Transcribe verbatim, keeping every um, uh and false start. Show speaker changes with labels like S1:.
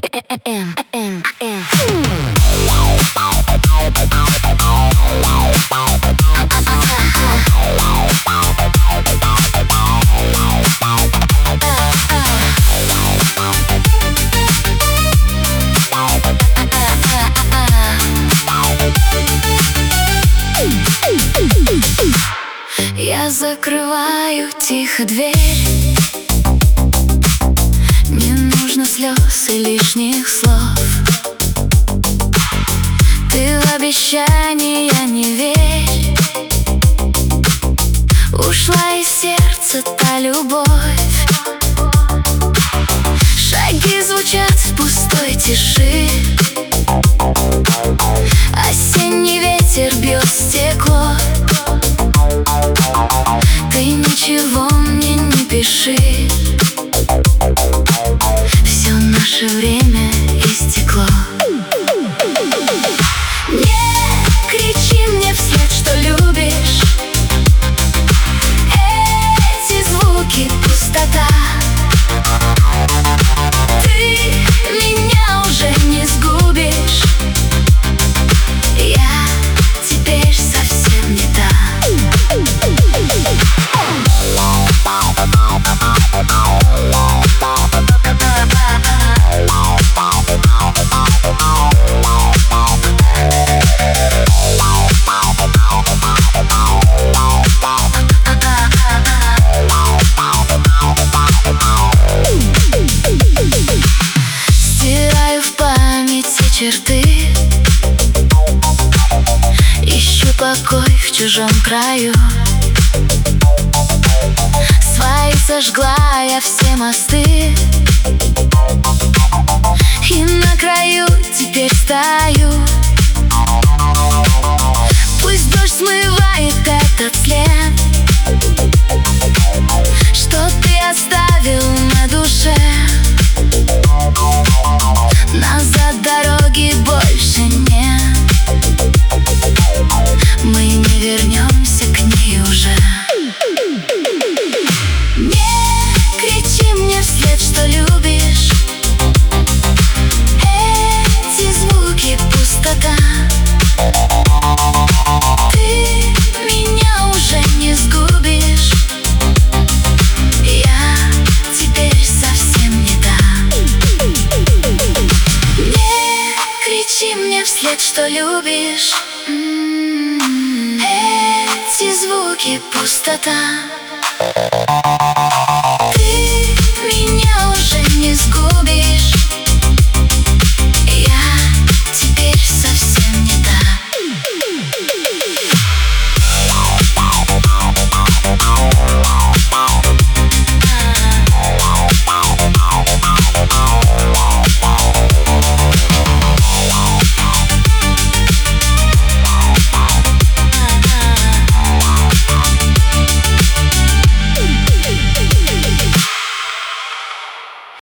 S1: Я закрываю тихо дверь. Не нужно слез и лишних слов. Ты в обещания не верь. Ушла из сердца та любовь. Шаги звучат в пустой тиши. Осенний ветер бьет стекло. Ты ничего мне не пиши. Все наше время истекло. Не кричи мне вслед, что любишь. Эти звуки — пустота. Ты меня уже не сгубишь. Я теперь совсем не та. Стираю в памяти черты. Ищу покой в чужом краю. Свои сожгла я все мосты. И на краю теперь стою. Пусть дождь смывает этот след, что ты оставил на душе. Назад дороги больше нет. Мы не вернемся к ней уже. Не кричи мне вслед, что любишь. Эти звуки — пустота. Ты меня уже не сгубишь. Я теперь совсем не та. Не кричи мне вслед, что любишь. Эти звуки — пустота.